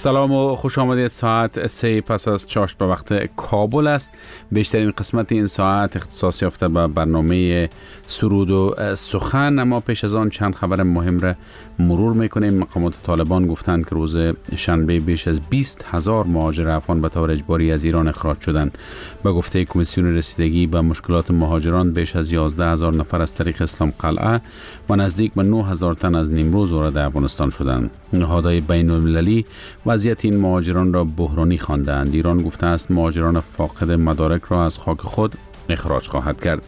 سلام و خوش آمدید. ساعت 3 پس از چاشت به وقت کابل است. بیشترین قسمت این ساعت اختصاص یافته به برنامه سرود و سخن، اما پیش از آن چند خبر مهم را مرور میکنیم. مقامات طالبان گفتند که روز شنبه بیش از 20,000 مهاجر افغان به طور اجباری از ایران اخراج شدند. به گفته کمیسیون رسیدگی به مشکلات مهاجران، بیش از 11,000 نفر از طریق اسلام قلعه و نزدیک به 9,000 تن از نیمروز وارد افغانستان شدند. نهادهای بین المللی وضعیت این مهاجران را بحرانی خواندند. ایران گفته است مهاجران فاقد مدارک را از خاک خود اخراج خواهد کرد.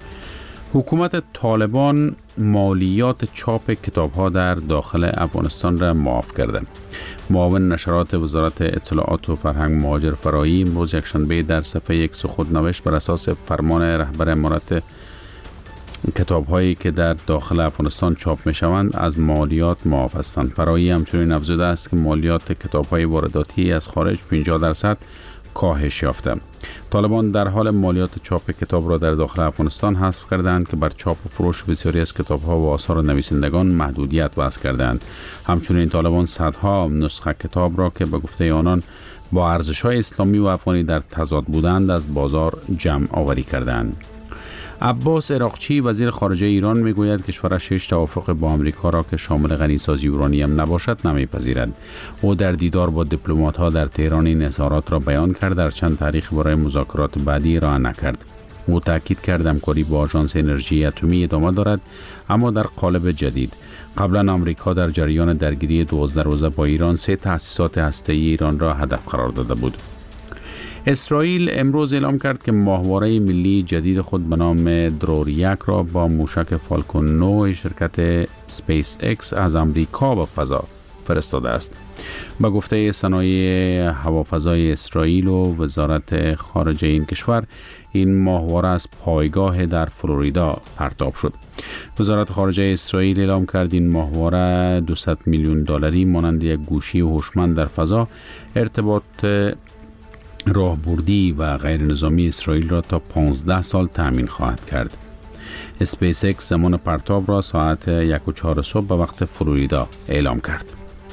حکومت طالبان مالیات چاپ کتاب‌ها در داخل افغانستان را معاف کرده. معاون نشرات وزارت اطلاعات و فرهنگ مهاجر فرایی امروز یکشنبه در صفحه یک سخن نوشت بر اساس فرمان رهبر امارت کتاب‌هایی که در داخل افغانستان چاپ می‌شوند از مالیات معاف هستند. فرایی همچنین افزوده است که مالیات کتاب‌های وارداتی از خارج 50% کاهش یافته. طالبان در حال مالیات چاپ کتاب را در داخل افغانستان حذف کردند که بر چاپ و فروش بسیاری از کتاب‌ها و آثار نویسندگان محدودیت وضع کردند. همچنین طالبان صدها نسخه کتاب را که به گفته آنان با ارزش‌های اسلامی و افغانی در تضاد بودند از بازار جمع آوری کردند. عباس عراقچی وزیر خارجه ایران میگوید کشورش هیچ توافق با آمریکا را که شامل غنیسازی یورانیم نباشد نمیپذیرد. او در دیدار با دیپلمات‌ها در تهران این اظهارات را بیان کرد، در چند تاریخ برای مذاکرات بعدی ارائه نکرد. او تاکید کرد همکاری با آژانس انرژی اتمی ادامه دارد، اما در قالب جدید. قبلا آمریکا در جریان درگیری 12 روزه با ایران 3 تأسیسات هسته‌ای ایران را هدف قرار داده بود. اسرائیل امروز اعلام کرد که ماهواره ملی جدید خود به نام درور-1 را با موشک فالکون 9 شرکت سپیس اکس از امریکا به فضا فرستاده است. به گفته صنایع هوافضای اسرائیل و وزارت خارجه این کشور، این ماهواره از پایگاه در فلوریدا پرتاب شد. وزارت خارجه اسرائیل اعلام کرد این ماهواره 200 میلیون دلاری مانند یک گوشی هوشمند در فضا ارتباط راهبردی و غیر نظامی اسرائیل را تا 15 سال تأمین خواهد کرد. اسپیس اکس زمان پرتاب را ساعت 1:04 صبح به وقت فلوریدا اعلام کرد.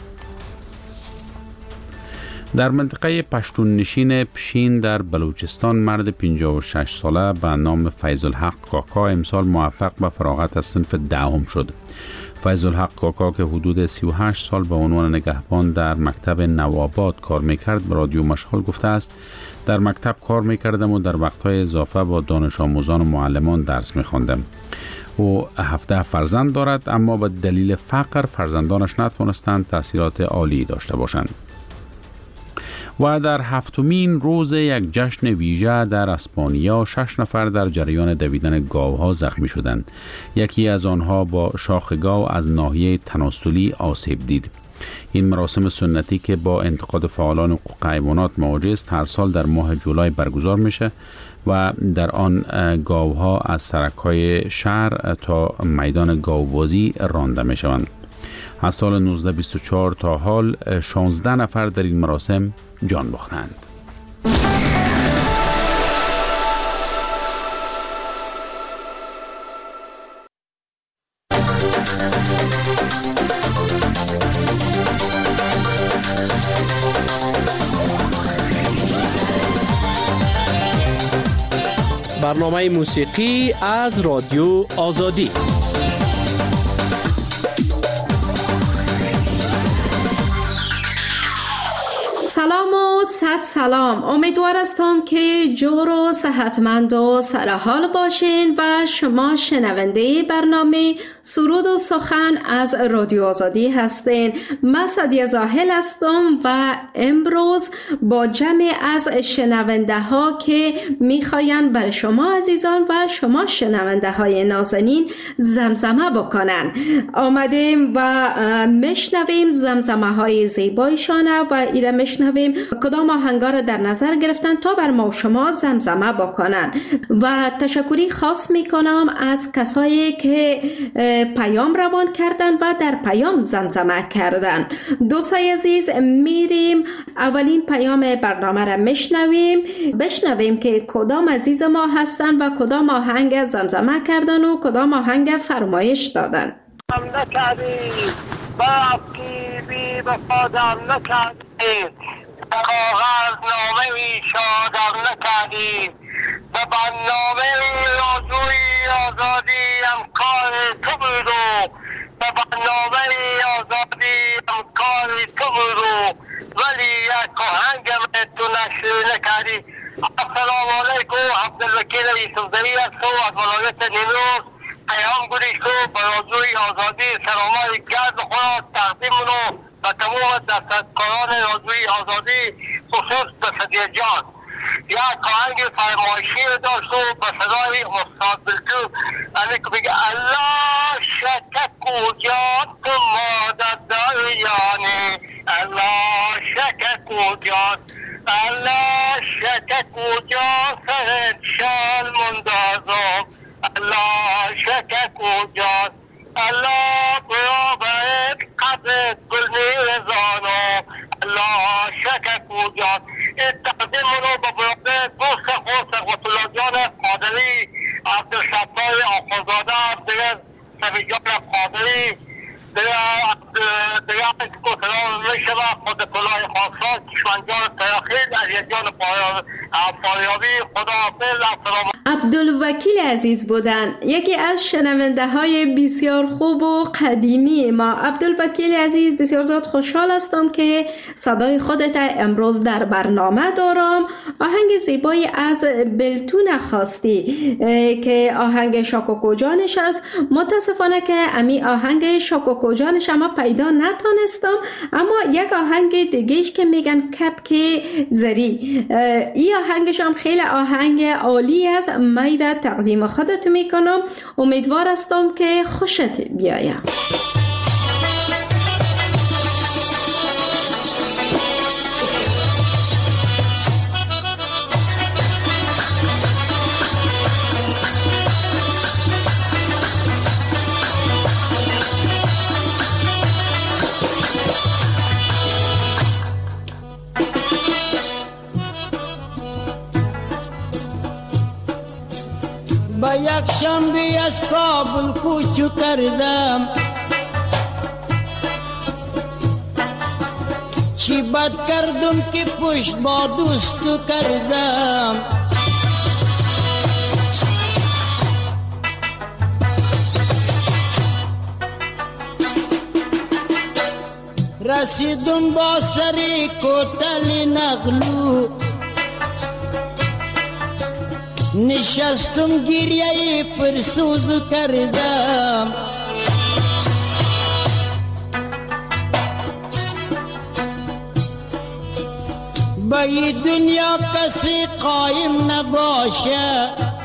در منطقه پشتون نشین پشین در بلوچستان مرد 56 ساله به نام فیض الحق کاکا امسال موفق به فراغت از صنف دهم شد. فیض الحق کاکا که حدود 38 سال به عنوان نگهبان در مکتب نوآباد کار میکرد به رادیو مشغول گفته است در مکتب کار میکردم و در وقتهای اضافه با دانش آموزان و معلمان درس میخواندم. او 17 فرزند دارد، اما به دلیل فقر فرزندانش نتوانستند تحصیلات عالی داشته باشند. و در هفتمین روز یک جشن ویژه در اسپانیا 6 نفر در جریان دویدن گاوها زخمی شدند. یکی از آنها با شاخ گاو از ناحیه تناسلی آسیب دید. این مراسم سنتی که با انتقاد فعالان حقوق حیوانات مواجه است هر سال در ماه جولای برگزار میشه و در آن گاوها از سرک‌های شهر تا میدان گاوبازی رانده میشوند. از سال 1924 تا حال 16 نفر در این مراسم جان باختند. برنامه موسیقی از رادیو آزادی. سلام و صد سلام. امیدوار هستم که جور و صحتمند و سرحال باشین و شما شنونده برنامه سرود و سخن از رادیو آزادی هستین. من سعدیه زاهل هستم و امروز با جمع از شنونده ها که میخواین برای شما عزیزان و شما شنونده های نازنین زمزمه بکنن آمدیم و مشنویم زمزمه های زیبایشانه و ایره مشنویم کدام آهنگا را در نظر گرفتن تا بر ما و شما زمزمه بکنن. و تشکری خاص میکنم از کسایی که پیام روان کردن و در پیام زمزمه کردن. دوستای عزیز میریم اولین پیام برنامه را بشنویم که کدام عزیز ما هستن و کدام آهنگ زمزمه کردن و کدام آهنگ فرمایش دادن. نکردی باقی بی وفادار نکردی نکردی، به کاغذ نامه ای شادم نکردی، به برنامه آرزوی آزادی امکان تو بود و به برنامه آزادی امکان تو بود ولی یک آهنگ تو نشر نکردی. السلام علیکم، عبدالوکیل یوسفزئی هستم از ولایت نیمروز. پیام گوشم به آرزوی آزادی سلامای گرد خود تقدیم رو به تمام دستکاران آرزوی آزادی، خصوص به صدیق جان. یک آهنگ فرمایشی داشت و به صدای استاد بلجو که بگه الله شک کجا تو مادر دایانه، الله شک کجا، الله شک کجا سهد شال مندازم، الله شک کجا، الله برابر قدر گل نیزانم، الله شک کجا. تقدیم رو به برابر دوست خود ثروت الله جان قادری، عبدالستار آخوندزاده، دیگر سبی جان قادری، دیگر سلام میشه و خود طلای خاصات کشمنجان تراخیل عزیز جان فاریابی. خدا حافظ. السلام. عبدالوکیل عزیز بودن، یکی از شنونده های بسیار خوب و قدیمی ما. عبدالوکیل عزیز، بسیار زیاد خوشحال هستم که صدای خودت امروز در برنامه دارم. آهنگ زیبایی از بلتون خواستی که آهنگ شاکوکو جانش است. متاسفانه که امی آهنگ شاکوکو جانش اما پیدا نتونستم، اما یک آهنگ دیگهش که میگن کپک زری، این آهنگش هم خیلی آهنگ عالی است. من را تقدیم خودت میکنم، امیدوار هستم که خوشت بیاید. با یک شنبه از کابل کوچو کردم، چی بد کردم که پشت با دوستو کردم. رسیدم با سری کوتل نغلو، نشستم گریه پرسوز کردم. با این دنیا کسی قایم نباشه،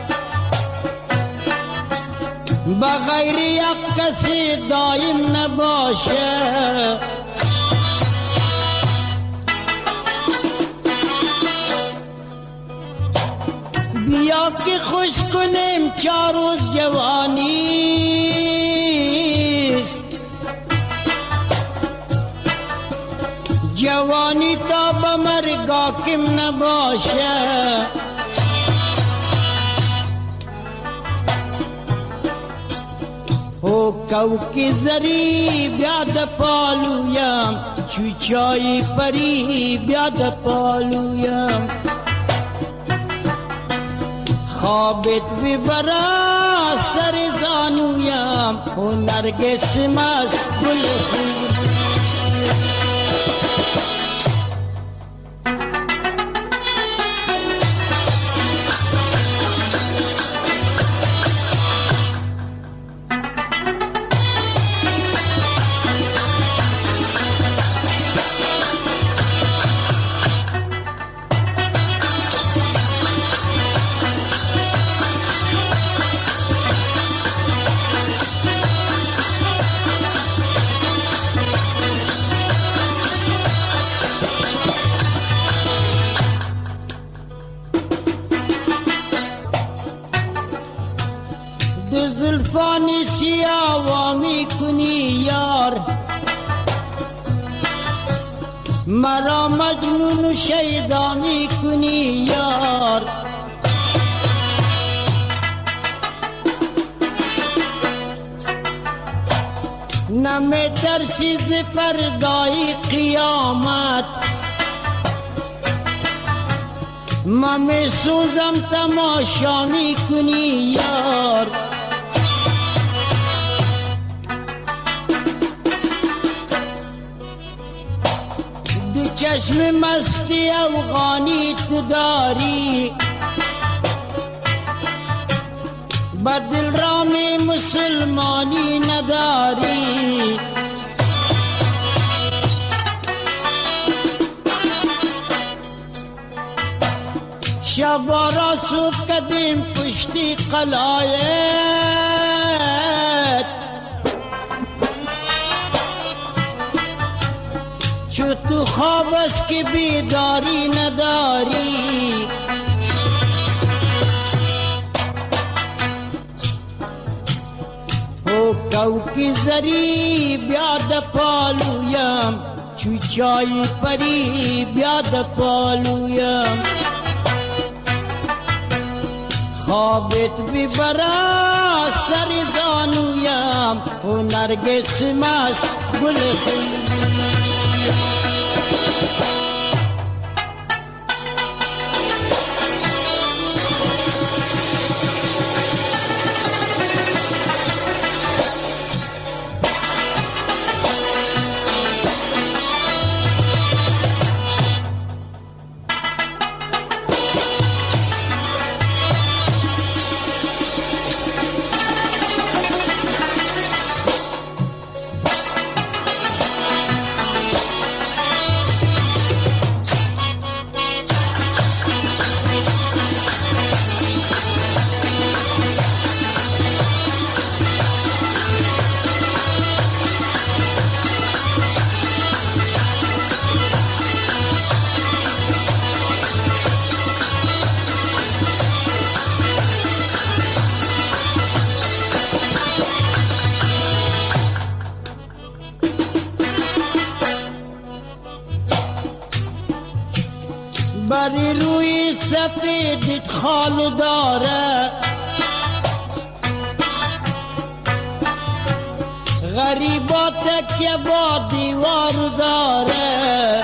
بغیر یک کسی دایم نباشه. بیا که خوش کنیم 4 روز جوانیست، جوانی تا به مرگ حاکم نباشه. او کوکی زری بیاد پالویم، چوچای پری بیاد پالویم. خوابت ببرا سر زانویم، و نرگس مست گل زلفانی سیاه میکنی یار، مرا مجنون و شیدا میکنی یار. نمی ترسی ز پردای قیامت، من می سوزم تماشا می کنی یار، دو چشم مستی افغانی تو داری، بر دل رام مسلمانی نداری. شبارا صبح کدیم پشتی قلایت، چو تو خواب است که بیداری نداری. او کوکی زری بیاد پالویم، چو چای پری بیاد پالویم. خوابت ببرا سر زانویم، و نرگس مست گل بری روی سفیدت خال داره، غریبات که با دیوار داره.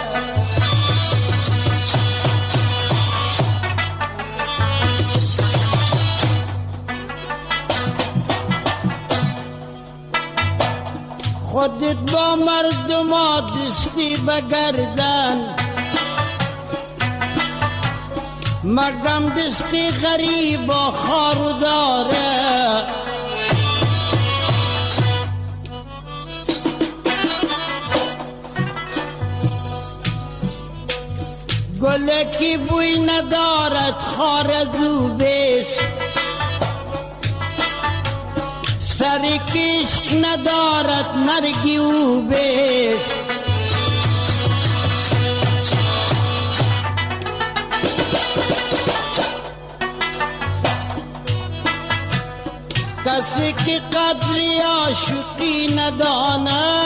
خودت با مردم دستی بگردن، مردم دستی غریب و خار داره. گله کی بوی ندارد خار زوبست، سر کشک ندارد مرگی او بست. کسی که قدری عاشقی نداند،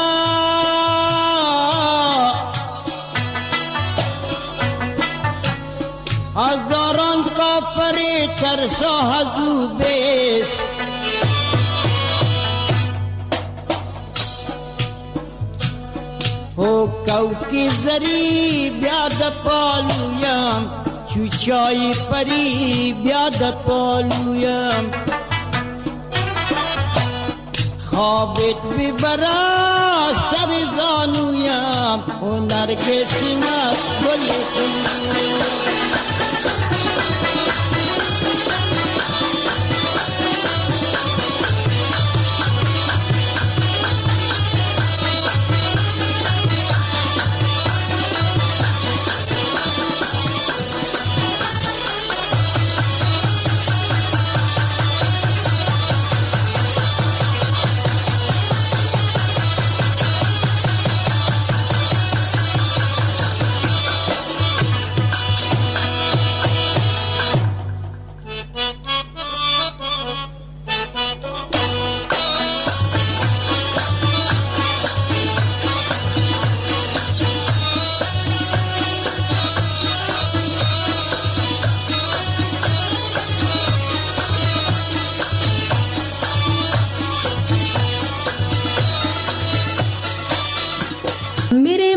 از داران کافر ترسا هزو بیست. او کوکی زری بیاد پالویم، چو چای پری بیاد پالویم. خوابت ببرا سر زانویم، و نرگس مست گل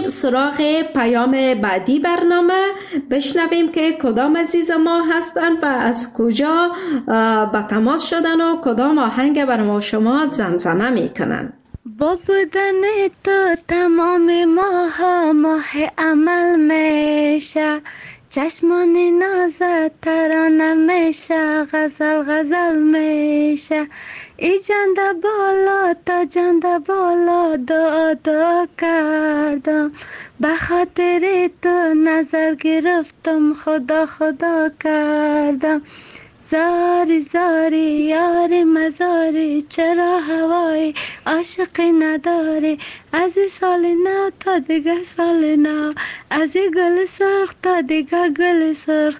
سراغ پیام بعدی برنامه، بشنویم که کدام عزیز ما هستن و از کجا با تماس شدن و کدام آهنگ بر ما شما زمزمه میکنن. با بودن تو تمام ماه عمل میشه، چشمان نازت ترانه میشه، غزل میشه. ای جنده بالا تا جنده بالا دعا کردم، به خاطر تو نظر گرفتم، خدا کردم. زاری یار مزاری، چرا هوای عاشقی نداری؟ از سال نو تا دیگه سال نو، از گل سرخ تا دیگه گل سرخ،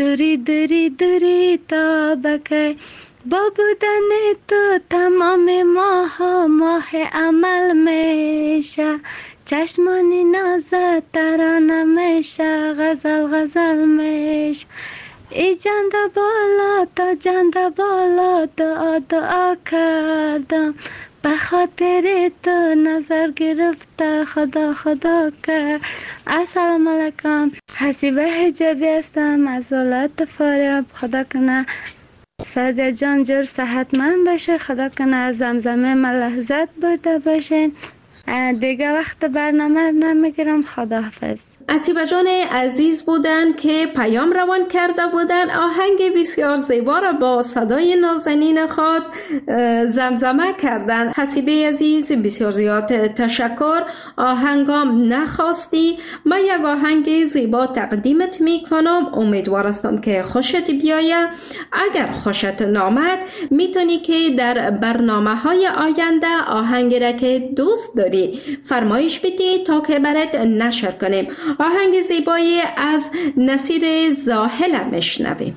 دوری تا بکی. با بودن تو تمام ماه عمل میشه، چشمانی نازت ترانه میشه، غزل میشه. ای جنده بالا تا جنده بالا دعا کردم، به خاطر تو نظر گرفته، خدا کرد. السلام علیکم، حسیبه حجابی هستم از ولایت فاریاب. خدا کنه سعدیه جان جور صحتمند باشه، خدا کنه زمزمه ما لحظت برده باشین. دیگه وقت برنامه نمیگیرم. خداحافظ. عتیبه جان عزیز بودن که پیام روان کرده بودن، آهنگ بسیار زیبا را با صدای نازنین خود زمزمه کردن. حسیبه عزیز بسیار زیاد تشکر. آهنگام نخواستی، من یک آهنگ زیبا تقدیمت میکنم، امیدوار هستم که خوشت بیایه. اگر خوشت نامد میتونی که در برنامه های آینده آهنگی را که دوست داری فرمایش بدی تا که برات نشر کنیم. آهنگ زیبایی از نصیر زاهل میشنویم.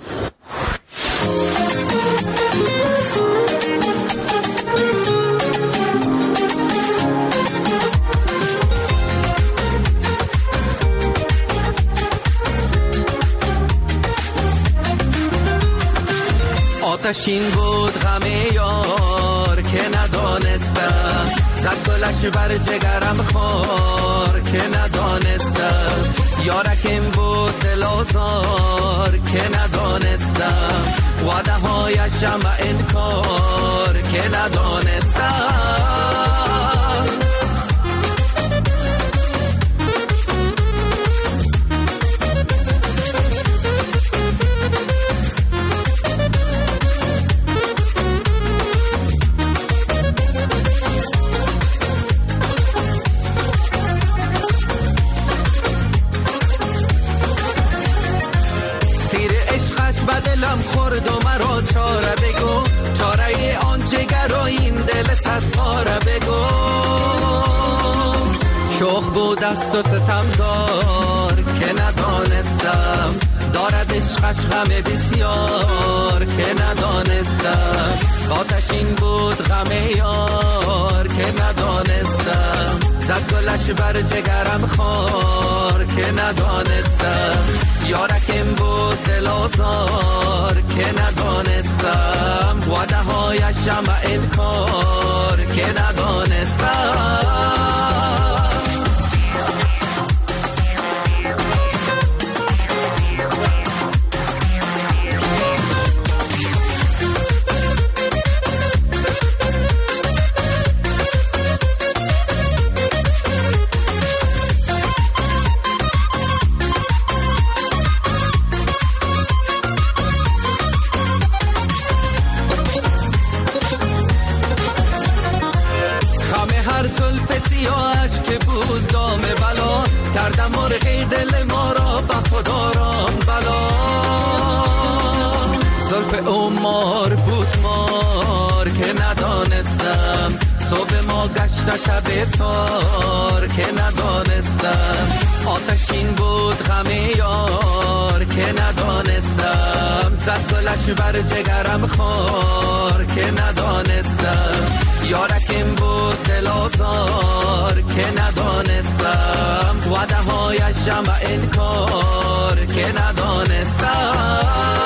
آتشین بود غم یار که ندانستم، زد گلش بر جگرم خار که ندانستم. یارکم بود دل آزار که ندانستم، وعده هایشم انکار که ندانستم. دلم خورد و مرا چاره بگو، چاره آن جگر و این دل ستاره بگو. شوخ بود است و ستمدار که ندانستم، دارد عشقش غم بسیار که ندانستم. آتشین بود غم یار که ندانستم، زد گلش بر جگرم خار که ندانستم. یارکم بود دل آزار که ندانستم، وعده هایشم انکار که ندانستم. سیاهش که بود دام بلا، کردم مرغی دل ما را به خدا رام بلا. زلف عمر بود مار که ندانستم، صبح ما گشت شب تار که ندانستم. آتشین بود غم یار که ندانستم، زد گلش بر جگرم خار که ندانستم. یارکم بود دل آزار که ندانستم، وعده هایشم انکار که ندانستم.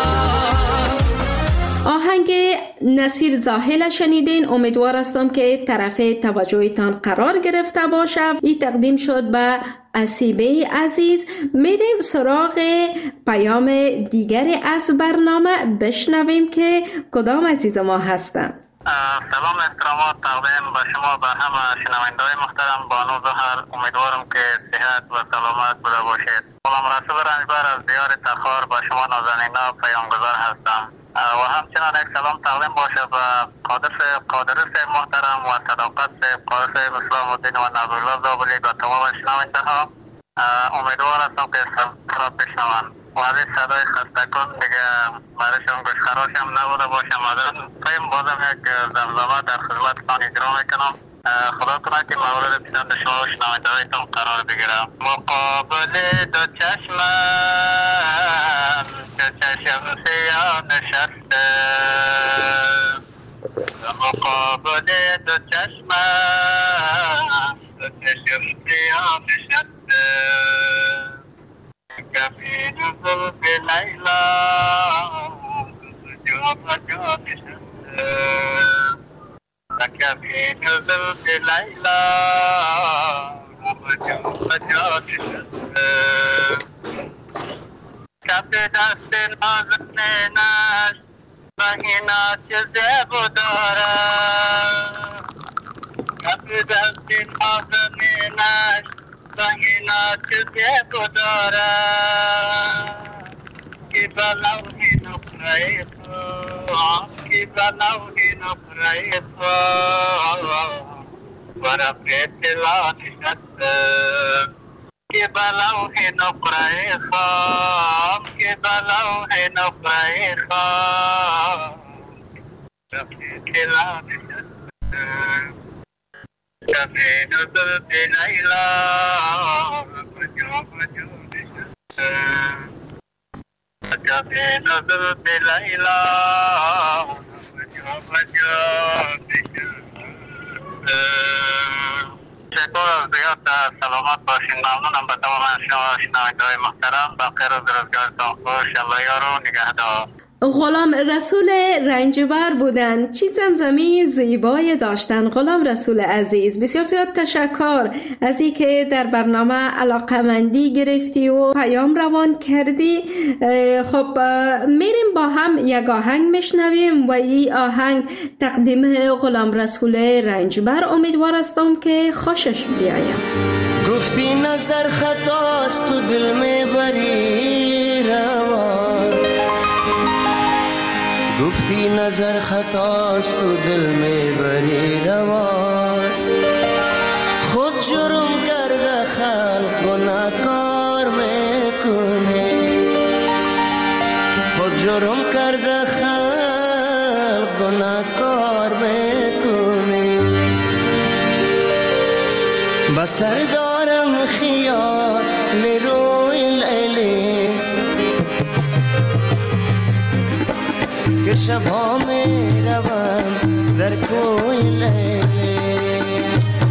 آهنگ نصیر زاهل شنیدین. امیدوار هستم که طرف توجهتان قرار گرفته باشه. این تقدیم شد به اسیبه عزیز. میریم سراغ پیام دیگری از برنامه، بشنویم که کدام عزیز ما هستن. سلام احترامات تقدیم به شما، به همه شنونده‌های محترم. بانو زهر، امیدوارم که صحت و سلامت بوده باشید. غلام رسول رنجبر از دیار تخار به شما نازنینا پیامگذار هستم و همچنان یک سلام تقدیم باشه به قادر صاحب محترم و صداقت صاحب، قادر صاحب اسلام الدین و نبی‌الله زابلی و تمام شنونده‌ها. امیدوار هستم که را بشنوند و از این صدای خستکن دیگه برایشان گوشخراش هم نبوده باشم. پایم بازم یک زمزمه در خدمتتان اجرا میکنم. خدا کنه که مورد پسند شما و شنونده‌هایتان قرار بگیرم. مقابل دو چشمم که چشم سیاه نشسته، مقابل دو چشمم که چشم سیاه نشسته، کفین زلف لیلا جا بجا نشسته، کفین زلف لیلا جا بجا نشسته، کف دست نازنینش بهینا چه زیبا دارد، کف دست نازنینش بهینا چه زیبا دارد، که بلوی نقره خواهم، که بلوی نقره خواهم برا پیتلا نشسته، که بلوی نقره خواهم، که بلوی نقره خواهم برا پیتلا نشسته، کفین زلف لیلا بجا بجا نشسته، کفین زلف لیلا بجا بجا نشسته. شکر از زیاد سلامت باشین. ممنونم به تمام شنونده‌های محترم. بخیر و روزگارتان خوش. الله یار و نگهدار. غلام رسول رنجبر بودن. چی زمزمه زیبای داشتن غلام رسول عزیز. بسیار زیاد تشکر از این که در برنامه علاقمندی گرفتی و پیام روان کردی. خب میریم با هم یک آهنگ میشنویم و این آهنگ تقدیم غلام رسول رنجبر. امیدوار هستم که خوشش بیایم. گفتی نظر خطاست تو دل میبری رواست، گفتی نظر خطاست تو دل میبری رواست، خود جرم کرده خلق گناهکار میکنی، خود جرم کرده خلق گناهکار میکنی، بسر دارم خیال روی لیلی که شبها می روم در کوی لیلی،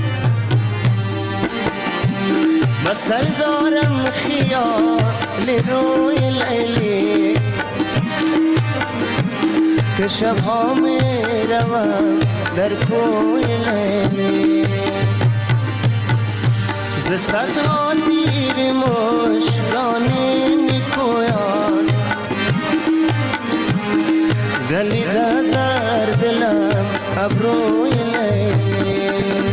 بسر دارم خیال روی لیلی که شبها می روم در کوی لیلی، ز صدها تیر مژگانی نیکویان دلیده در دلم ابروی لیلی،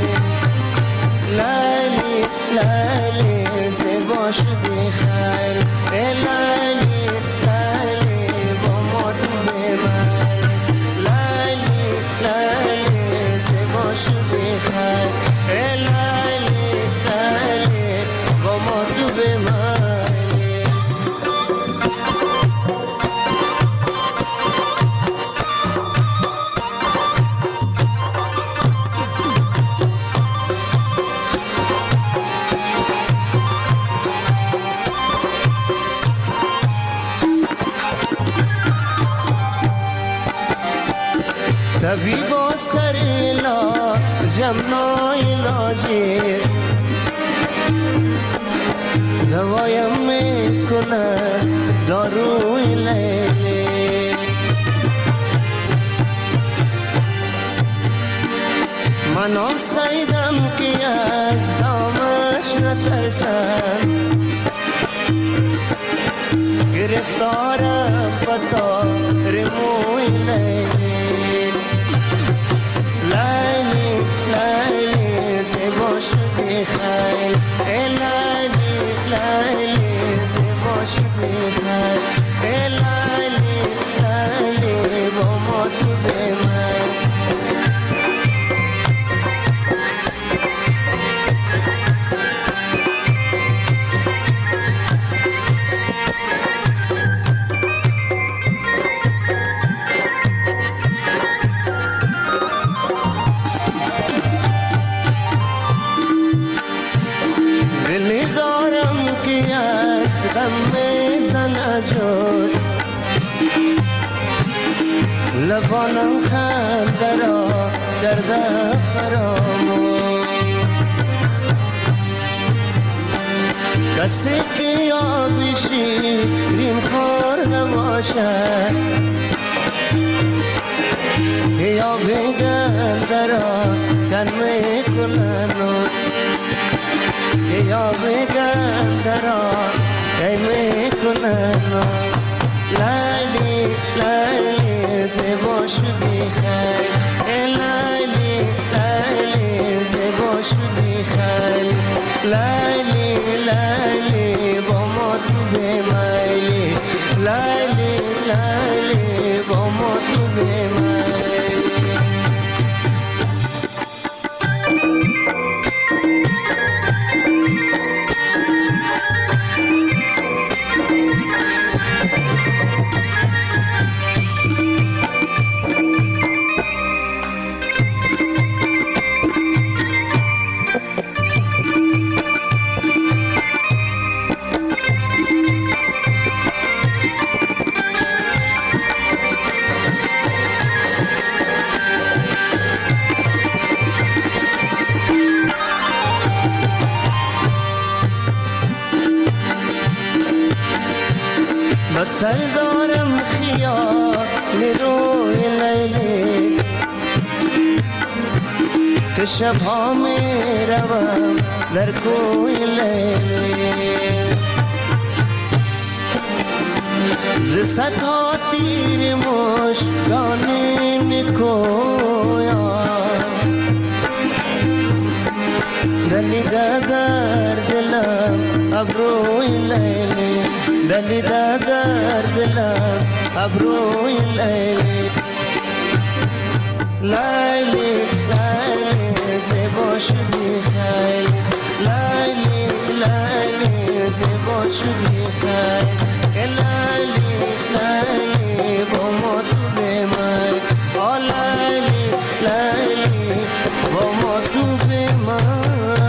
لیلی لیلی زیبا شدی خیل، لیلی لیلی با ما تو بمن، لیلی لیلی زیبا شدی خیل، لیلی لیلی با ما تو بمن. طبیبا سر علاجم ناعلاجه، دوایم میکنه داروی لیلی، من آسایدم که از دامن ازش نترسم، گرفتارم بطار موی لیلی. لیلی لیلی زیبا شدی خیل، لیلی لیلی زیبا شدی خیل، لیلی لیلی با ما تو به من. دلی دارم که از غم میزن اجور، لبانم خنده را کرده فراموش. کسی که یابی شیرین خورده باشد، یا بگنده را کن میکنن، یا بگنده را کن میکنن. لیلی لیلی زیبا شدی خیل، لیلی لیلی زیبا شدی خیل، لیلی لیلی با ما تو بمیلی، لیلی لیلی با ما تو بمیلی. سر دارم خیال روی لیلی، که شبها می روم در کوی لیلی. ز صدها تیر مشکانی میکویم، دلیده در دلم ابروی لیلی، دلیده در دلم ابروی لیلی. لیلی لیلی زیبا شدی خیل، لیلی لیلی زیبا شدی خیل، لیلی لیلی با ما تو بمای، لیلی لیلی با ما تو بمای.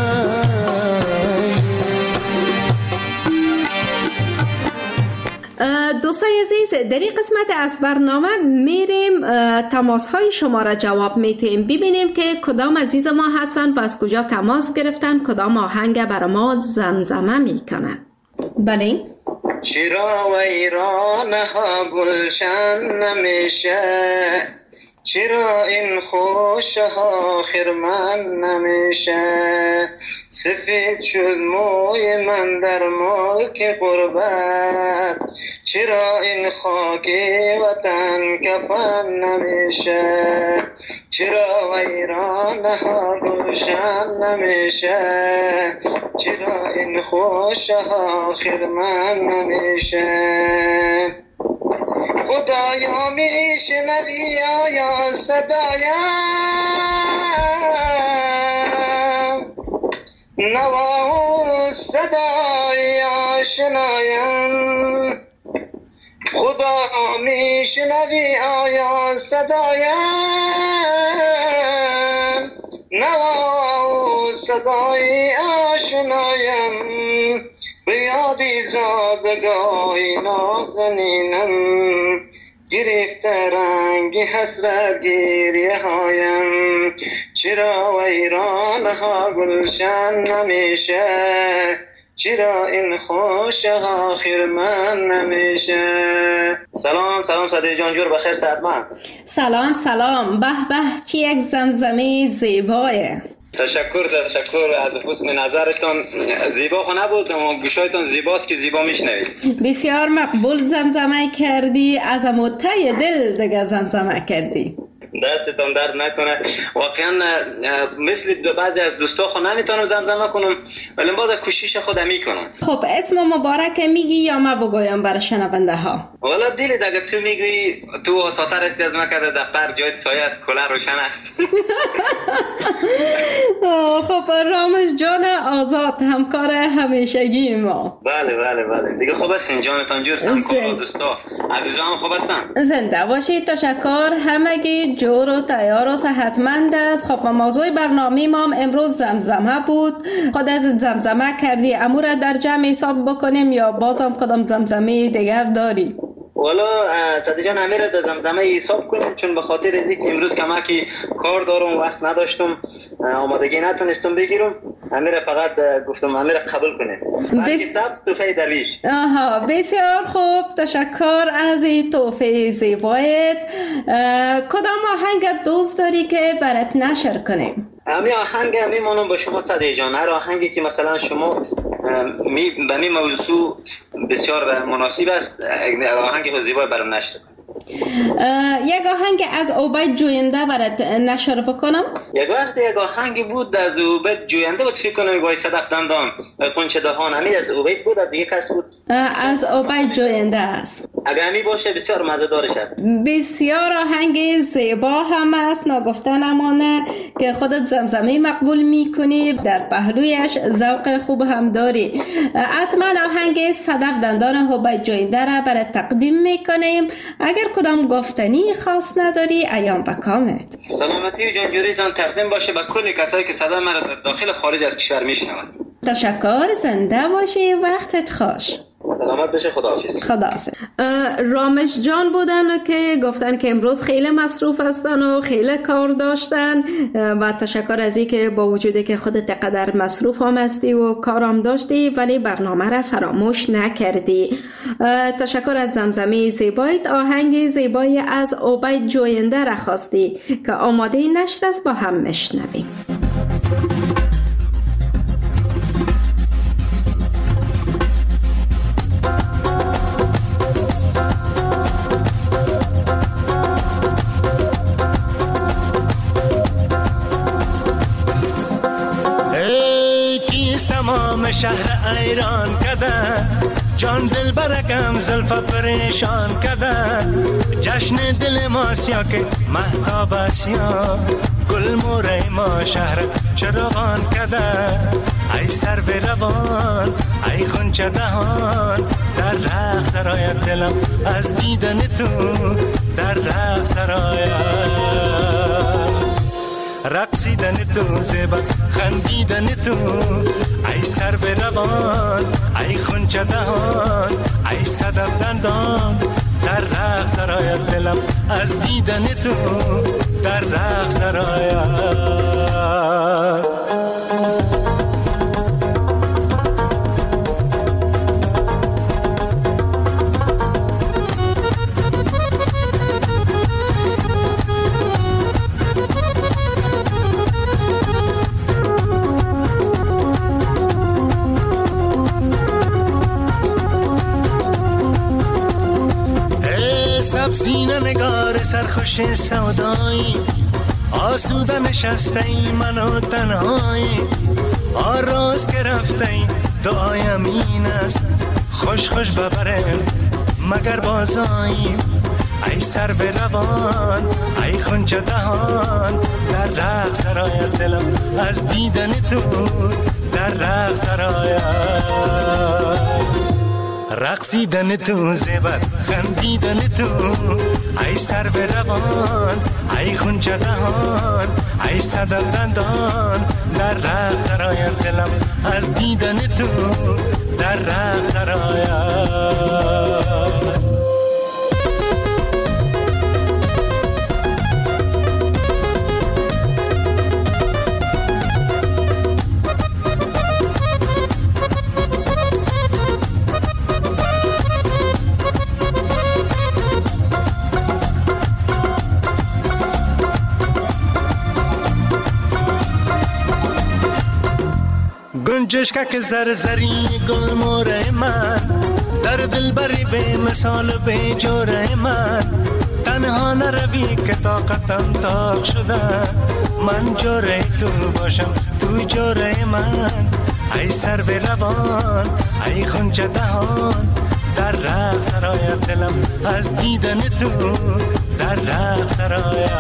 دوستای عزیز، در این قسمت از برنامه میریم تماس های شما را جواب میتیم، ببینیم که کدام عزیز ما هستن و از کجا تماس گرفتن، کدام آهنگ برای ما زمزمه میکنن. بله. چرا ویرانها گلشن نمیشه، چرا این خوشها خرمن نمیشه، سفید شد موی من در ملک غربت، چرا این خاک وطن کفن نمیشه، چرا ویرانها گلشن نمیشه، چرا این خوشها خرمن نمیشه. خدایا میشنوی آیا صدایم، نوا صدای آشنایم، خدا میشنوی آیا صدایم، نوا صدای آشنایم، بیادی زادگاهی نازنینم، گرفته رنگ حسرت گریه هایم، چرا ویرانها گلشن نمیشه، چرا این خوشها خرمن نمیشه. سلام صدیق جان، جور بخیر صحتمند. سلام به به، چی یک زمزمه زیبایه. تشکر از حسن نظرتان. زیبا خو نبود اما گوشایتان زیباست که زیبا میشنوید. بسیار مقبول زمزمه کردی، از ته دل دیگه زمزمه کردی. دستتان درد نکنه. واقعا مثل بعضی از دوستا خو نمیتونم زمزمه کنم ولی باز کوشش خودم میکنم. خب اسم مبارک میگی یا ما بگویم برای شنونده ها؟ والا دیلی اگه تو میگویی تو وساتر استی از مکه دفتر جای سایه است، کلاه روشن است. خب رامش جان آزاد همکار همیشگی ما. بله دیگه خوب هستین جانتان جور همکار دوستا عزیزان خوب هستن. زنده باشید. تشکر. همگی جور و تیار و صحتمند است. خب موضوع برنامه ما امروز زمزمه بود. خودت زمزمه کردی، امور در جمع حساب بکنیم یا بازم کدام زمزمه دیگر داری؟ والا صدی جان امیر در زمزمه حساب کنیم چون به خاطر از اینکه امروز کمکی کار دارم وقت نداشتم آمادگی نتونستم بگیرم. امیر فقط گفتم امیر قبول کنیم. بلکه سبز توفه درویش. بسیار خوب. تشکر از این توفه زیبایت. کدام آهنگ دوست داری که برات نشر کنیم؟ همین آهنگ میمونم با شما صدی جان. هر آهنگی که مثلا شما به می موضوع بسیار مناسب است آهنگ زیبای برام نشر کنید. یک آهنگ از عبید جوینده برات نشر بکنم. یک آهنگ بود از عبید جوینده بود، فکر کنم وای صدف دندان قنچه دهان همین از عبید بود. دیگه کس بود از عبید جوینده است. اگه همی باشه بسیار مزه‌دارش است. بسیار آهنگ زیبا هم است. نگفته نمانه که خودت زمزمه مقبول میکنی، در پهلویش ذوق خوب هم داری. حتما آهنگ صدف دندان عبید جوینده را برای تقدیم میکنیم. اگر کدام گفتنی خاص نداری ایام بکامت. سلامتی و جانجوریتان تقدیم باشه به کل کسایی که صدا مرا در داخل خارج از کشور میشنوند. تشکر. زنده باشی. وقتت خوش. سلامت بشه. خداحافظ. رامش جان بودن که گفتن که امروز خیلی مصروف هستن و خیلی کار داشتن و تشکر از این که با وجودی که خودت قدر مصروف هم هستی و کارم داشتی ولی برنامه را فراموش نکردی. تشکر از زمزمه زیبایت. آهنگ زیبایی از عبید جوینده را خواستی که آماده نشر است، با هم میشنویم. تمام شهر ایران کده، جان دل برکم زلفا پریشان کده. جشن دل ما سیا که مهتاب اسیا، گل موره ما شهر چراغان کده. ای سر به روان ای خونچه دهان، در رقص سرای دلم از دیدن تو، در رقص سرای رقصیدن تو، زیبا خندیدن تو. ای سر به روان ای خونچه دهان، ای صدف دندان، در رقص سرای دلم از دیدن تو، در رقص سرای. سینه نگار سرخوش سودایی، آسوده نشسته ای منو تنهایی. آراز گرفته ای دعایم این است، خوش خوش ببرم مگر بازایی. ای سر به روان ای خونچه دهان، در رقص سرای دلم از دیدن تو، در رقص سرای. رقصیدن تو، زیبت خندیدن تو. ای سر به روان ای خونچه دهان، ای صدف دندان، در رقص سرای دلم از دیدن تو، در رقص سرای. گنجشکک زرزری گل موره من، در دل بری به مثال به جوره من، تنها نروی که طاقتم تاق شده، من جوره تو باشم تو جوره من. ای سر به روان ای خونچه دهان، در رقص سرایت دلم از دیدن تو، در رقص سرایت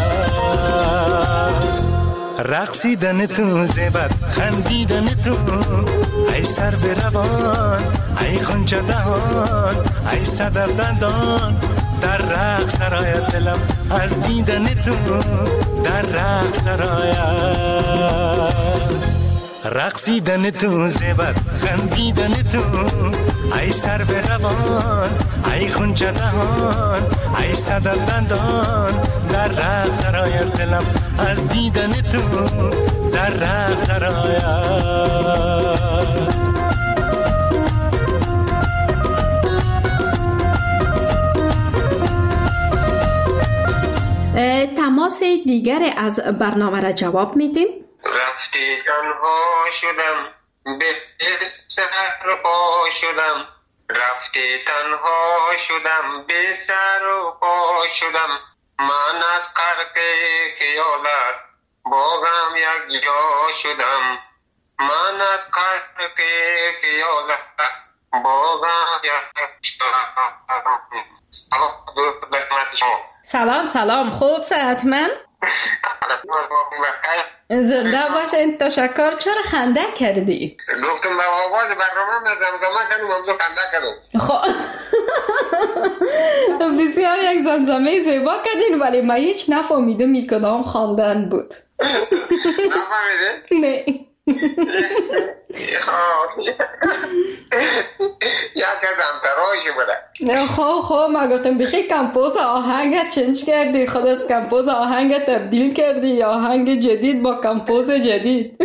رقصیدن تو، زیبت خندیدن تو. ای سر به روان ای خونچه دهان، ای صدر دندان، در رقص سرایت دلم از دیدن تو، در رقص سرایت رقصیدن تو، زیبت خندیدن تو. ای سر به روان ای خونچه دهان، ای صدر دندان، در رقص سرایت دلم از دیدن تو، در رقص سرایت. تماس دیگر از برنامه را جواب میدیم. رفتی تنها شدم به سر پا شدم، رفتی تنها شدم به سر و پا شدم. من از غرق خیالت باغم یک جا شدم، من از غرق خیالت باغم یک جا شدم. سلام خوب صحتمند؟ زنده باشین. تشکر. چرا خنده کردی؟ گفتم با آواز برنامه زمزمه کردم هم تو خنده کردم. خب بسیار یک زمزمه زیبا کردین، ولی من هیچ نفهمیدم کدام خواندن بود. نفهمیده؟ نه. یا کردم تراشی بوده. خب من گفتم بخی کمپوز آهنگ چنج کردی، خودت کمپوز آهنگ تبدیل کردی یا آهنگ جدید با کمپوز جدید.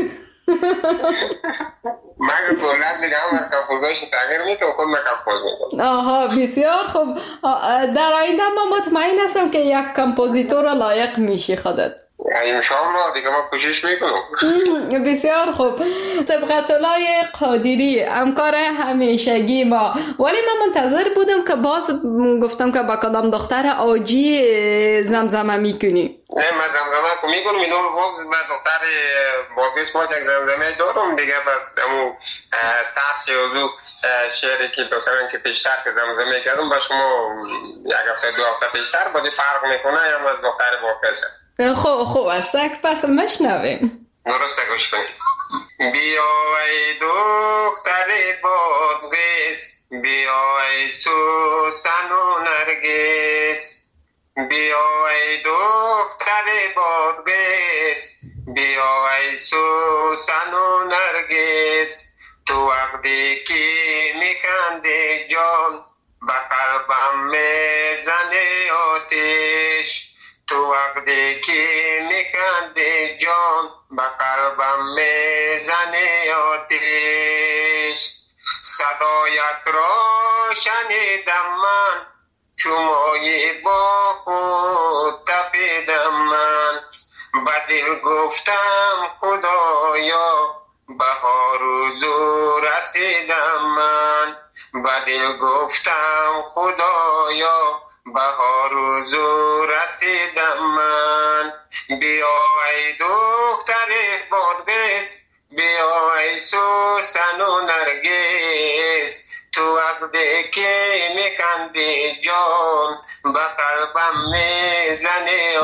من کلن دیگه هم کمپوزش تغییر میتونم خود من کمپوز میکنم. آها بسیار خوب. در آینده من مطمئن هستم که یک کمپوزیتور لایق میشی خودت. انشاءالله دیگه ما کوشش میکنم. بسیار خوب. صبغت‌الله قادری همکار همیشگی ما، ولی من منتظر بودم که باز گفتم که با کدام دختر آجی زمزمه میکنی. نه من زمزمه که میکنم اینو باز با دختر باقیش باز یک زمزمه دارم دیگه، بس امو ترس یوزو شعری که مثلا که پیشتر که زمزمه کردم با شما یک هفته دو هفته پیشتر بازی فرق میکنه هم از دختر باقی است. خوب است که پس مشنویم. درسته گوش کنید. بیا ای دختر بادغیس، بیا ای سوسن و نرگس، بیا ای دختر بادغیس، بیا ای سوسن و نرگس. تو وقتی که میخندی جان به قلبم میزنه آتش، تو وقتی که میخندی جان به قلبم میزنه آتش. صدایت را شنیدم من، چومای با خود تپیدم من. به دل گفتم خدایا بهار و زو رسیدم من. به دل گفتم خدایا بهار و زو رسیدم من. بیا ای دختر بادغیس، بیا ای سوسن و نرگس. تو وقتی که میخندی جان به قلبم میزنه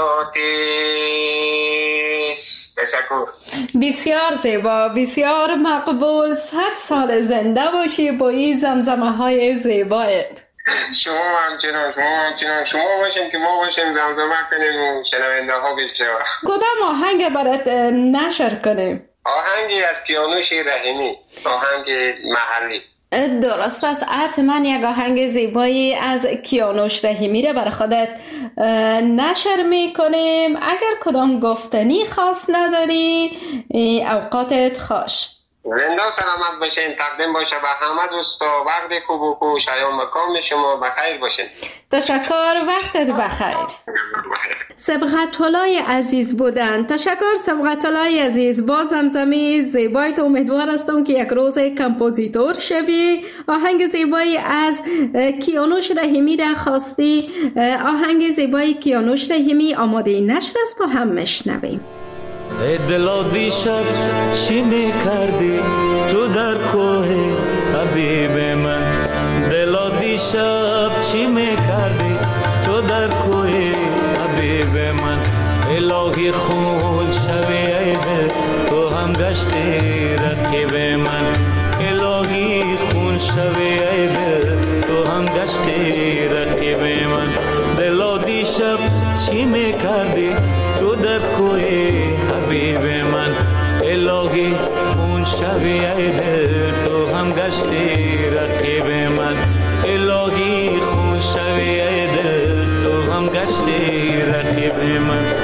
آتش. تشکر. بسیار زیبا، بسیار مقبول. 100 سال زنده باشی با این زمزمه های زیبایت. شما همچنان شما باشیم که ما باشیم زمزمه کنیم و شنونده ها بیشتر. کدام آهنگ برات نشر کنیم؟ آهنگی از کیانوش رحیمی، آهنگ محلی. درست است. حتما یک آهنگ زیبایی از کیانوش رحیمی را برای خودت نشر میکنیم. اگر کدام گفتنی خاص نداری اوقاتت خوش. زنده و سلامت باشین. تقدیم باشه به همه دوستا. وقت خوب و شایان مقام شما بخیر باشین. تشکر، وقتت بخیر. سبقت الله عزیز بودن. تشکر سبقت الله عزیز. با زمزمه زیبایت امیدوار هستم که یک روز کمپوزیتور شوی. آهنگ زیبایی از کیانوش رحیمی را خواستی. آهنگ زیبایی کیانوش رحیمی آماده نشر است، با هم میشنویم. ای دلا دیشب چی میکردی تو در کوه حبیب من؟ دلا دیشب چی میکردی تو در کوه حبیب من؟ الهی خون شوی ای دل تو هم گشتی رقیب من. الهی خون شوی ای دل تو هم گشتی رقیب من. دلا دیشب چی میکردی تو در کوه حبیب من؟ الهی خون شوی ای دل تو هم گشتی رقیب من. الهی خون شوی ای دل تو هم گشتی رقیب من.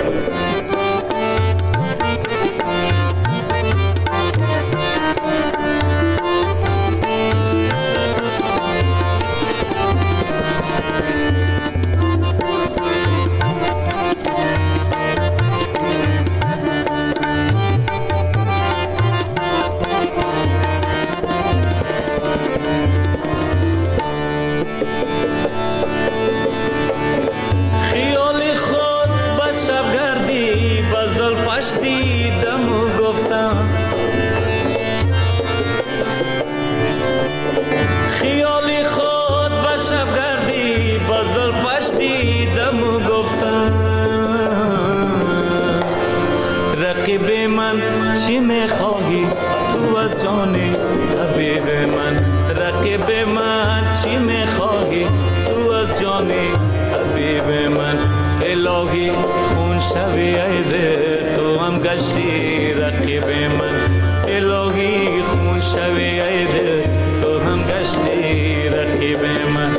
چی میخواهی تو از جان حبیب من؟ رقیب من چی میخواهی تو از جان حبیب من؟ الهی خون شوی ای دل تو هم گشتی رقیب من. الهی خون شوی ای دل تو هم گشتی رقیب من.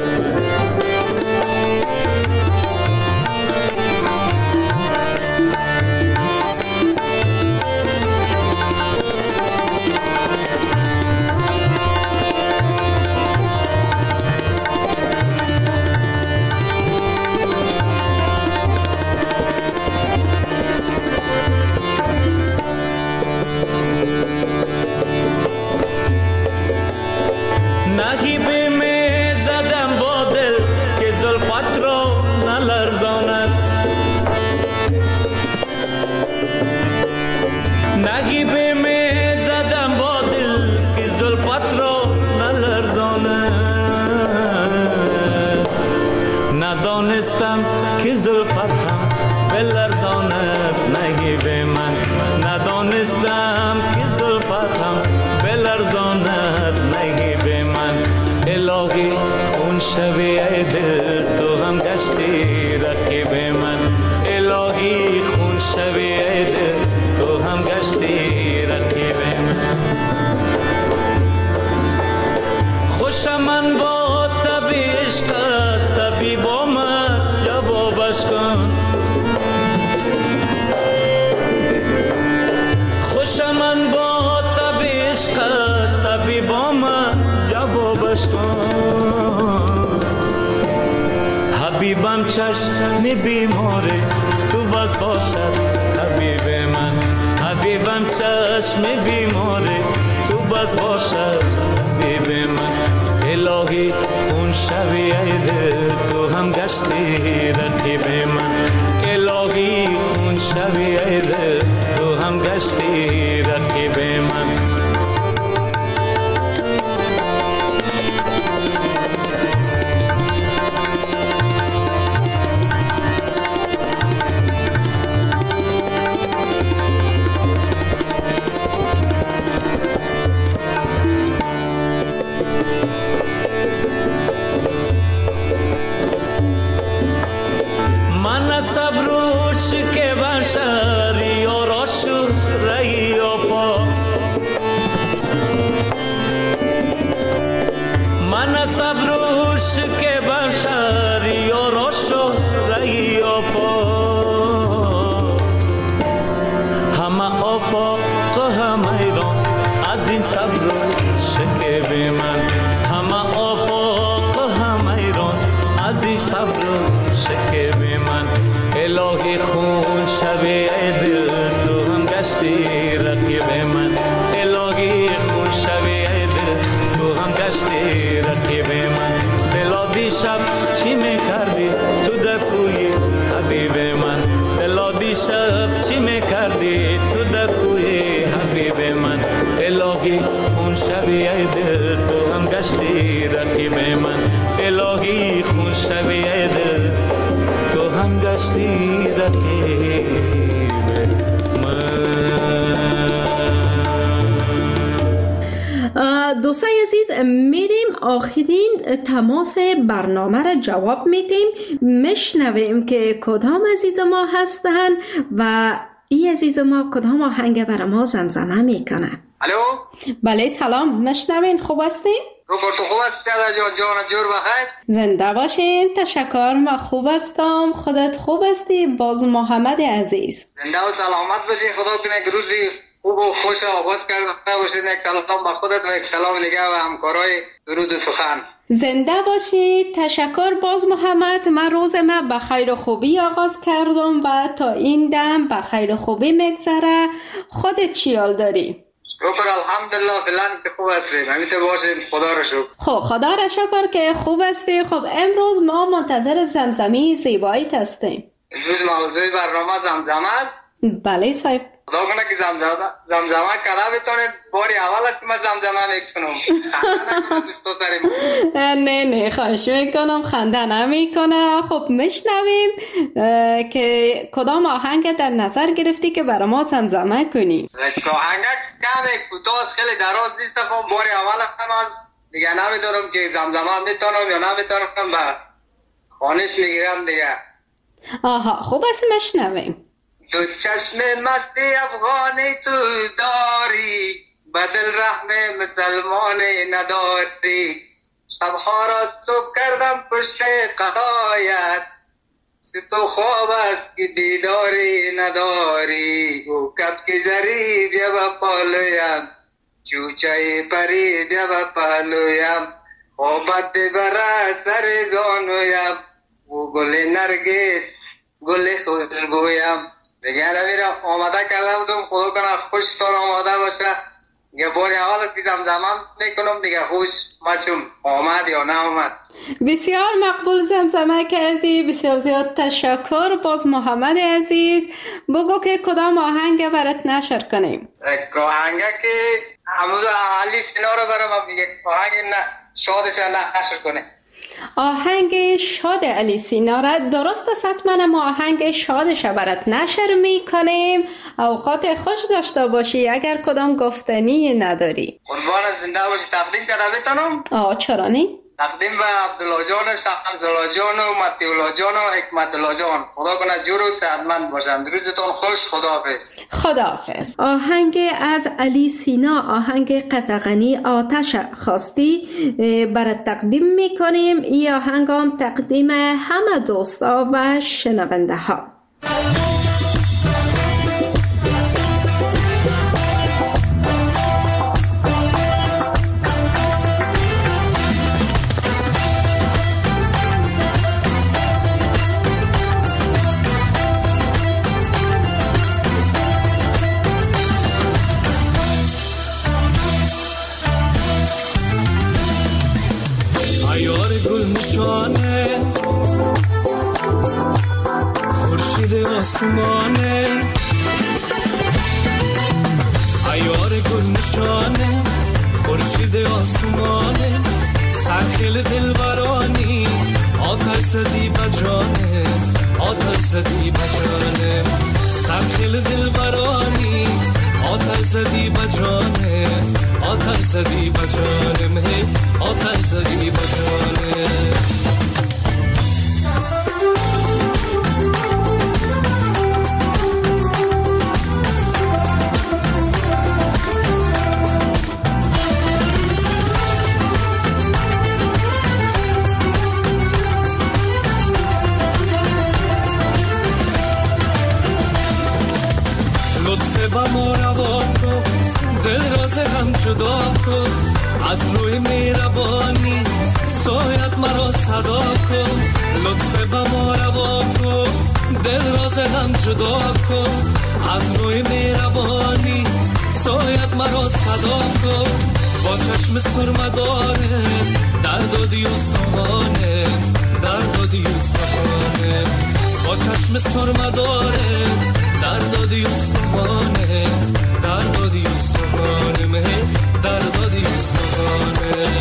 ندانستم که زلفت هم بلرزاند نگیب من. ندانستم که زلفت هم بلرزاند نگیب من. الهی خون شوی ای دل تو هم گشتی رقیب من. الهی خون شوی ای دل تو هم گشتی رقیب من. خوشم من با تبیش کرد طبیب آمد جوابش کن. خوشم من با تبیش کرد طبیب آمد جوابش کن. حبیبم چشم بیماره تو باز باشد طبیب من. حبیبم چشم بیماره تو باز باشد طبیب من. الهی خون شوی ای دل تو هم گشتی رقیب من. الهی خون شوی ای دل تو هم گشتی رقیب من. این صبر و شکیب من، همه آفاق و همه ایران از این صبر و شکیب من. الهی خون شبیه دل تو هم گشتی رقیب من، الهی خون شبیه دل تو هم گشتی رقیب من. دلا دیشب چی میکردی تو در کوی حبیب من، دلا دیشب چی میکردی تو در کوی حبیب من. الهی خون شبیه دل تو هم گشتی رقیب من، الهی خون شبیه دل تو هم گشتی رقیب من. دوستای عزیز، میریم آخرین تماس برنامه را جواب میدیم، میشنویم که کدام عزیز ما هستن و این عزیز ما کدام آهنگ برای ما زمزمه میکنه. الو. بله سلام، میشنوین؟ خوب هستین؟ تو خوب هستی جان جور بخیر؟ زنده باشین. تشکر، ما خوب هستم. خودت خوب هستی؟ باز محمد عزیز زنده و سلامت باشی. خدا کنه که روزی خوب و خوش آغاز کرده باشید. یک سلام به خودت و یک سلام دیگه و همکارای درود و سخن. زنده باشید. تشکر باز محمد. من روز ما به خیر و خوبی آغاز کردم و تا این دم به خیر و خوبی میگذره. خودت چی حال داری؟ شکر الحمدلله فعلا که خوب هستیم. همینطور باشید. خدا را شکر. خب خدا را شکر که خوب هستی. خب امروز ما منتظر زمزمه زیباییت هستیم. امروز موضوع برنامه زمزمه است. بله صاحب. خدا کنه که زمزمه کنه بتونید. باری اول است که من زمزمه میکنم. دوستا سریم. نه خواهش میکنم خنده نمیکنه. خب میشنویم که کدام آهنگ در نظر گرفتی که برای ما زمزمه کنی؟ آهنگ کمی کوتاه خیلی دراز نیست. خب باری اول هم از دیگه نمیدونم که زمزمه میتونم یا نمیتونم. به خانش میگیرم دیگه. آها خوب است میشنویم. تو چشم مستی افغانی تو داری، بدل رحم مسلمانی نداری. شبها را صبح کردم پشت قضایت، تو خواب است که بیداری نداری. او کبک زری بیا با پالویم، چوچه پری بیا با پهلویم. خوابت ببره سر زانویم، او گل نرگس گل خوشبویم. دیگه نمیرم آماده کرده بودم. خدا کنه خوشتان آماده باشه. دیگه باری اول است که زمزمه میکنم دیگه خوش مچم آمد یا نه آمد. بسیار مقبول زمزمه کردی. بسیار زیاد تشکر باز محمد عزیز. بگو که کدام آهنگ برات نشر کنیم؟ آهنگ که همون علی سینا رو برام میگه آهنگ شادش نشر کنه. آهنگ شاد علی سینا را درست است. حتما ما آهنگ شادش برات نشر میکنیم. اوقات خوش داشته باشی. اگر کدام گفتنی نداری قربان زنده باشی. تقدیم کنم میتونم؟ چرا نی؟ تقدیم به عبدالله جان، شهرزالا جان و متیولا جان و حکمت الله جان. خدا کنه جور و صحتمند باشم. روزتون خوش. خداحافظ. خداحافظ. آهنگ از علی سینا، آهنگ قطغنی آتش خواستی برات تقدیم میکنیم. این آهنگ هم تقدیم همه دوستا و شنونده ها. خورشید آسمانه، عیار گل نشانه، خورشید آسمانه، سرخیل دلبرانی، آتش زدی بجانه، آتش زدی بجانه، سرخیل دلبرانی، آتش زدی بجانه، آتش زدی بجانه، آتش زدی بجانه. دل راز هم جدا کن، از روی مهربانی سایت مرا صدا کن، لطف به ما روا کن، دل راز هم جدا کن، از روی مهربانی سایت مرا صدا کن، با چشم سرمه داره دردادی استخوانه، دردادی استخوانه، با چشم سرمه داره دردادی استخوانه، دردادی استخوانه، دردادی استخوانه.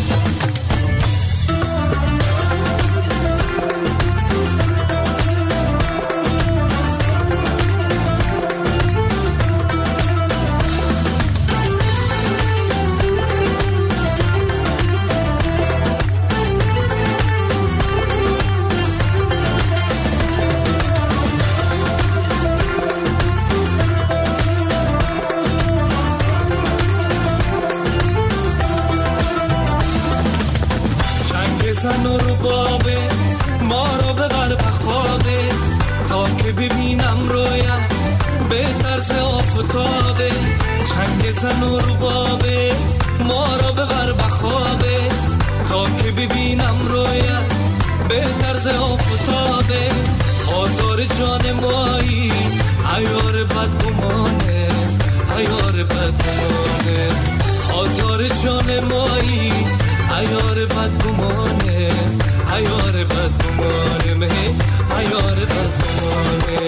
زن و ربابه ما رو ببر بخوابه، تا که ببینم رویم به طرز آفتابه، چنگ زن و ربابه ما رو ببر بخوابه، تا که ببینم رویم به طرز آفتابه، آزار جان مایی عیار بدگمانه، عیار بدگمانه، آزار جان مایی عیار بدگمانه، عیار بدگمانه، مه عیار بدگمانه.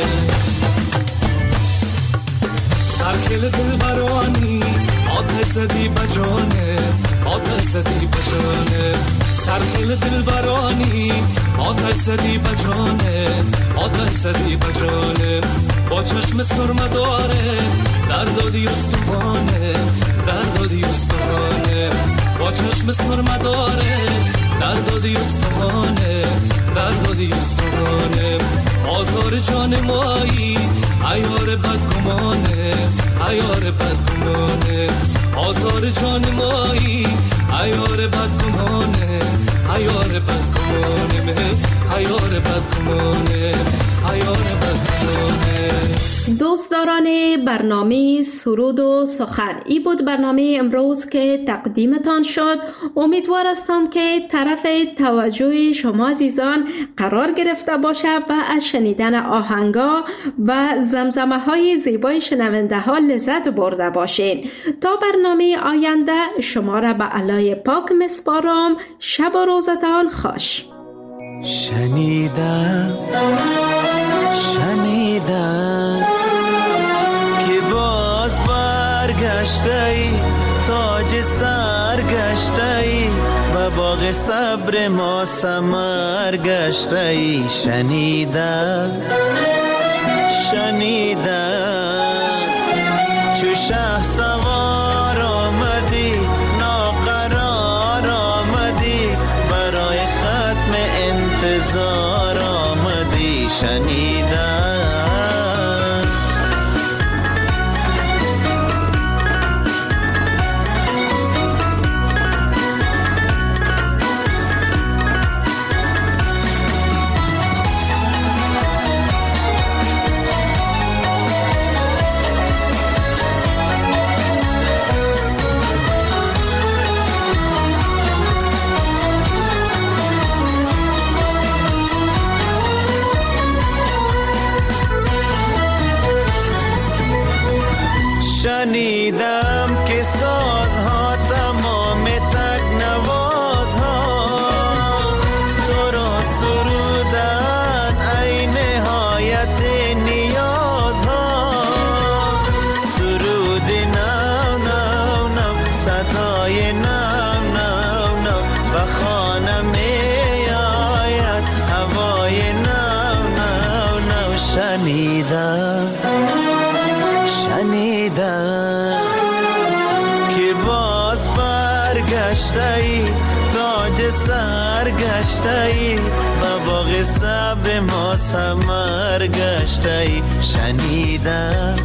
سرکل دل برانی آتش زدی بجانه، آتش زدی بجانه، سرکل دل برانی آتش زدی بجانه، آتش زدی بجانه، با چشم سرمه داره دردادی استخوانه، دردادی استخوانه، با چشم سرمه داره دردادی استخوانه، دردادی استخوانه، آزار جان مایی عیار بدگمانه، عیار بدگمانه، آزار جان مایی عیار بدگمانه، عیار بدگمانه، عیار بدگمانه، عیار بدگمانه. دوستداران برنامه سرود و سخن، ای بود برنامه امروز که تقدیمتان شد. امیدوار هستم که طرف توجه شما عزیزان قرار گرفته باشه و از شنیدن آهنگا و زمزمه های زیبای شنونده ها لذت برده باشین. تا برنامه آینده شما را به علای پاک مسپارم. شب و روزتان خوش. شنیدم که باز برگشتی، تاج سر گشتی و باغ صبر ما ثمر گشتی. شنیدم چو شه سوار آمدی، ناقرار آمدی، برای ختم انتظار آمدی. شنیدم شنیدم که سازها تمام تکنوازها تو را سرودن ای نهایت نیازها. سرود نو نو نو، صدای نو نو نو، و خانه می آید هوای نو نو نو. شنیدم که باز برگشتی، تاج سر گشتی و باغ صبر ما ثمر گشتی. شنیدم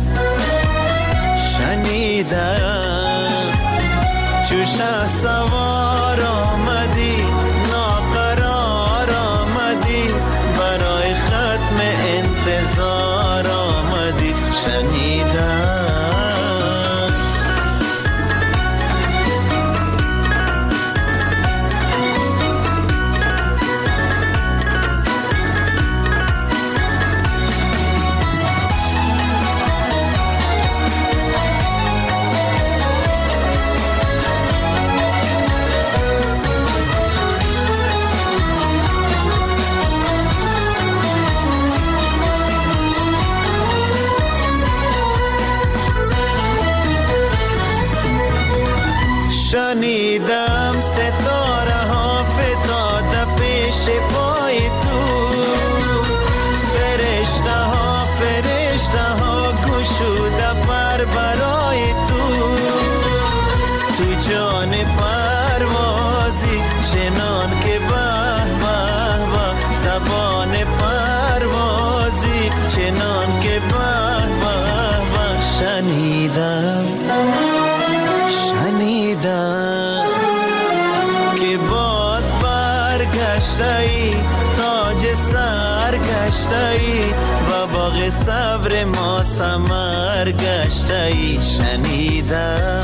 چو شه سوار آمدی، ناقرار آمدی، برای ختم انتظار آمدی. شنیدم شنیدم ستاره ها فتاده پیش پای تو، فرشته ها گشوده پر برای تو. تو جان پروازی چنان که به به به، زبان پروازی چنان که به به به. شنیدم که باز برگشتی، تاج سر گشتی، و باغ صبر ما ثمر گشتی. شنیدم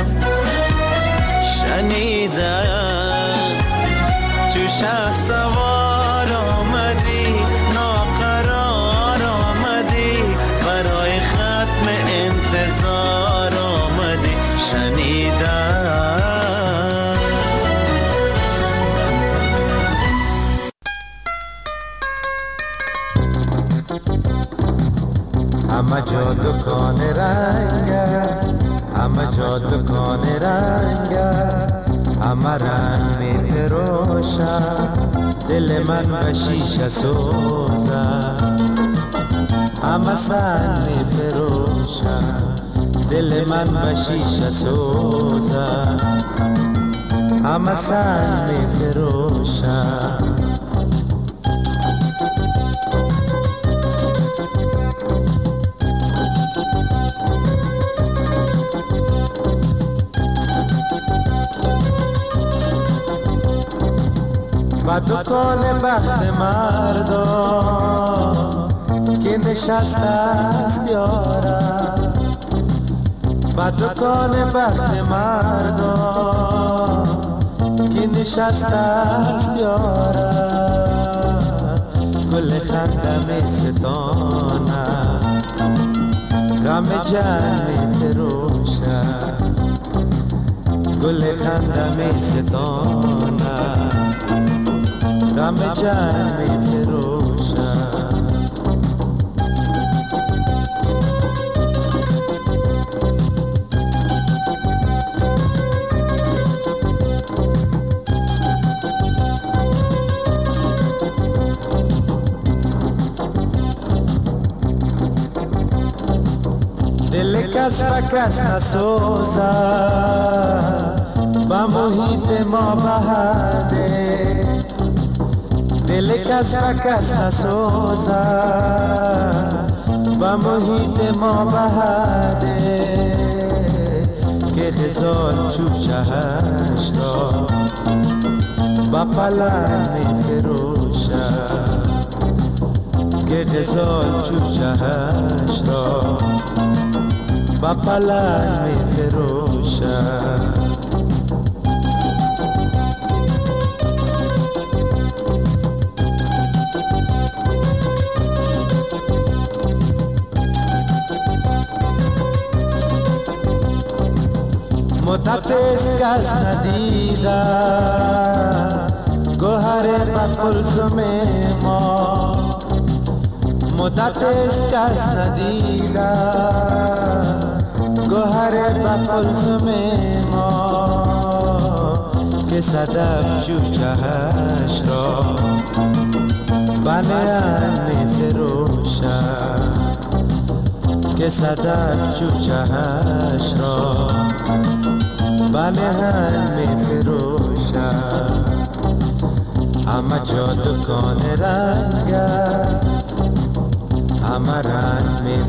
چو شه سوار آمدی، ناقرار آمدی، برای ختم انتظار آمدی. شنیدم همه جا دکان رنگ است، همه جا دکان رنگ است، همه رنگ می فروشد، دل من به شیشه سوزد. همه سنگ می فروشد، دل من به شیشه سوزد. همه سنگ می فروشد. و دکان بخت مردم که نشسته است یارم، و دکان بخت مردم که نشسته است یارم. گل خنده می ستانم، غم جان می فروشد. گل خنده می ستانم، غم جان می فروشد. دل کس به کس نسوزد، با محیط ما بهده. دل کس به کس نسوزد، با محیط ما بهده. که غزال چوچهش را با پلنگ می فروشد. که غزال چوچهش را با پلنگ می فروشد. مدت کس ندیدم گوهر بکلزم ما. مدت کس ندیدم گوهر بکلزم ما. که صدف چوچهش را بنیان می فروشد. که صدف چوچهش را بنیان می فروشد. همه جا دکان رنگ است، همه رنگ می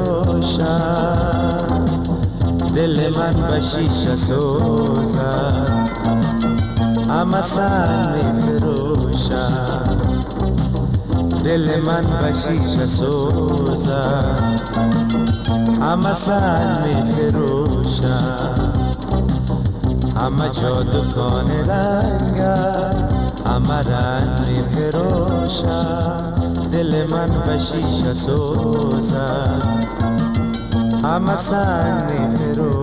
فروشد. دل من به شیشه سوزد، همه سنگ می فروشد. دل من به شیشه سوزد، همه سنگ می فروشد. همه جا دکان رنگ است، همه رنگ می فروشد. دل من به شیشه سوزد، همه سنگ می فروشد.